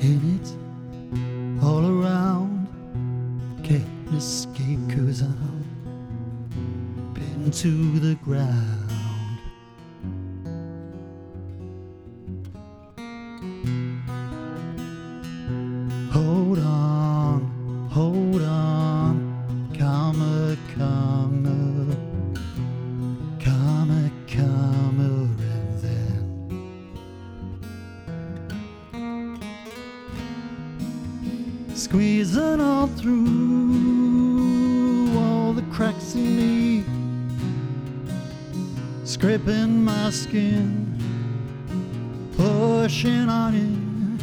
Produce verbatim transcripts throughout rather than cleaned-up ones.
in it all around. Can't escape 'cause I'm pinned to the ground. Hold on, hold on, karma, karma, karma, karma, and then squeezing all through all the cracks in me, scraping my skin, pushing on in.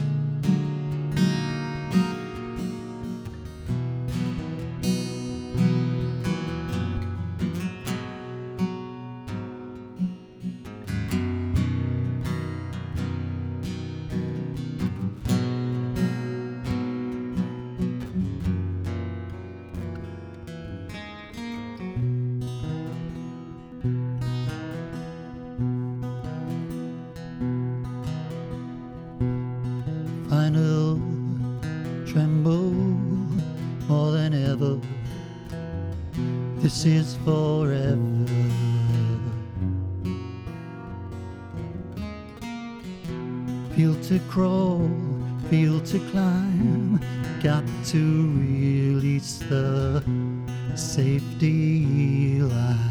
Final tremble more than ever. This is forever. Feel to crawl, feel to climb. Got to release the safety line.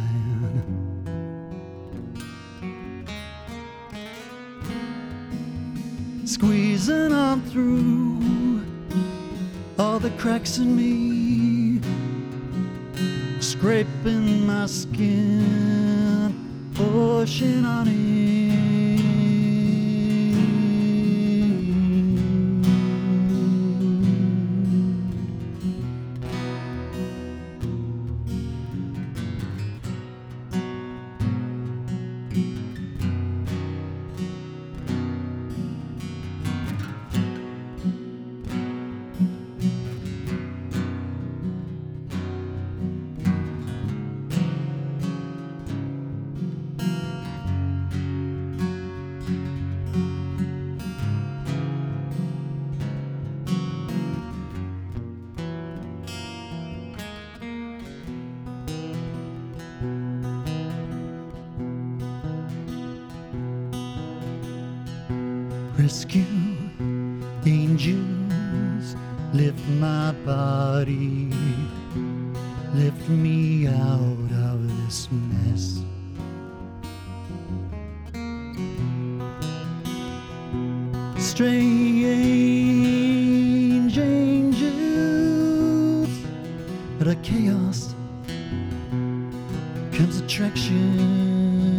Squeezing on through all the cracks in me, scraping my skin, pushing on in. Rescue angels, lift my body, lift me out of this mess. Strange angels, out of chaos comes attraction.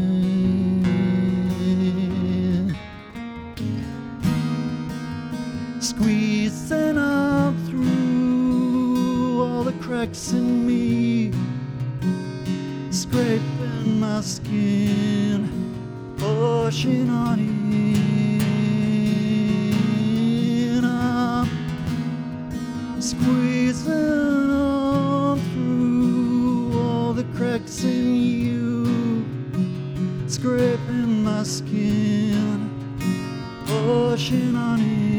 Squeezing up through all the cracks in me, scraping my skin, pushing on in. I'm squeezing on through all the cracks in you, scraping my skin, pushing on in.